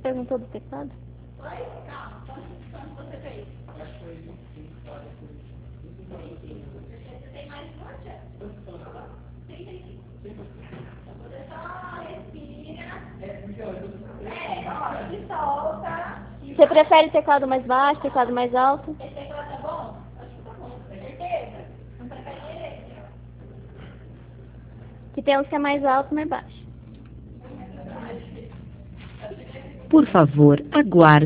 perguntou do teclado? Oi? Não, quanto você fez? Acho que foi 25, tá? 25. Você tem mais força? 35. Você só respira. Ó, se solta. Você prefere teclado mais baixo, teclado mais alto? Esse teclado tá bom? Acho que tá bom. Certeza? Não prefere ele? Que tem uns que é mais alto, mais baixo. Por favor, aguarde.